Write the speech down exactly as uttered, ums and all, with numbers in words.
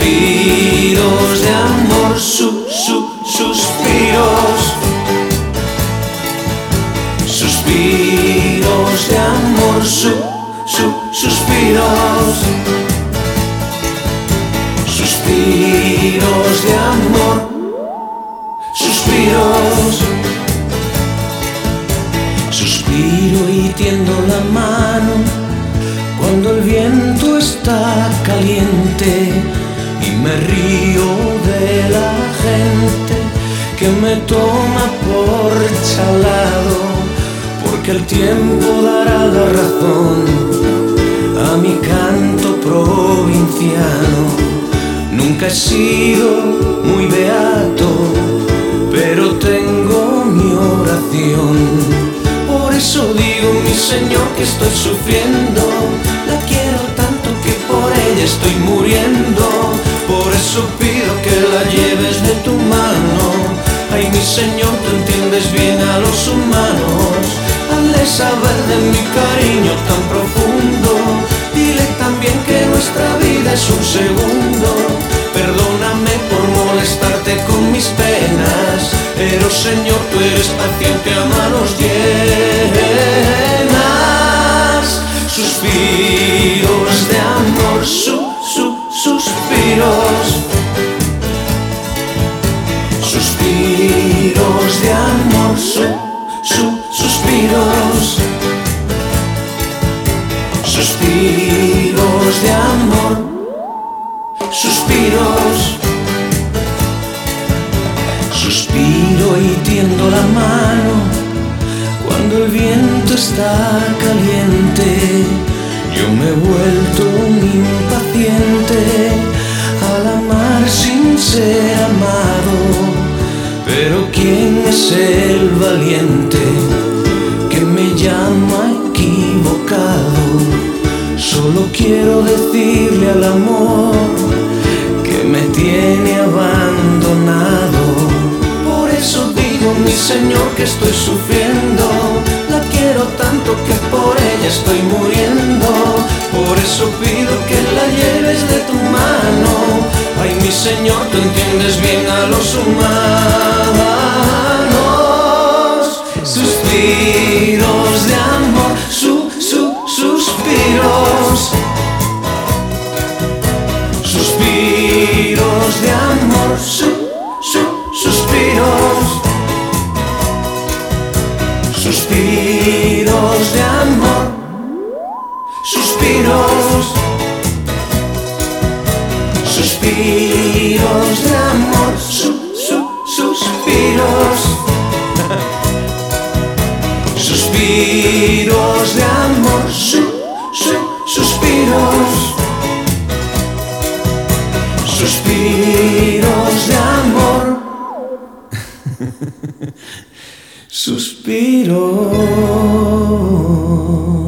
suspiros de amor, su, su, suspiros, suspiros de amor, su, su, suspiros, suspiros de amor, suspiros, suspiro y tiendo la mano cuando el viento está caliente y me río de la gente que me toma por chalado, porque el tiempo dará la razón a mi canto provinciano. Nunca he sido muy beato, pero tengo mi oración. Por eso digo, mi Señor, que estoy sufriendo, la quiero tanto que por ella estoy muriendo. Por eso pido que la lleves de tu mano. Ay, mi Señor, tú entiendes bien a los humanos. Hazle saber de mi cariño tan profundo. Dile también que nuestra vida es un segundo. Perdóname por molestarte con mis penas, pero Señor, tú eres paciente a manos llenas. Suspiros de amor, su, su, suspiros, suspiros de amor, su, su, suspiros, suspiros de amor, suspiros, suspiro y tiendo la mano cuando el viento está caliente. Yo me he vuelto un impaciente al amar sin ser amado, pero ¿quién es el valiente que me llama equivocado? Solo quiero decirle al amor que me tiene abandonado. Por eso digo, mi Señor, que estoy sufriendo, la quiero tanto que por ella estoy muriendo. Por eso pido que la lleves de tu mano. Ay, mi Señor, tú entiendes bien a los humanos. Suspiros de amor, su, su, suspiros, suspiros de amor, su, su, suspiros, suspiros de amor, suspiros, suspiros de amor, su, su, suspiros, suspiros de amor, su, su, suspiros, suspiros de amor, suspiros.